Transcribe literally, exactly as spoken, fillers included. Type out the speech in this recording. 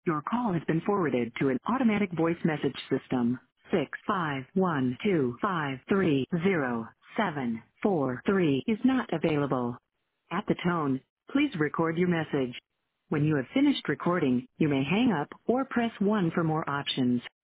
Your call has been forwarded to an automatic voice message system. Six five one two five three zero seven four three is not available. At the tone, please record your message. When you have finished recording, you may hang up or press one for more options.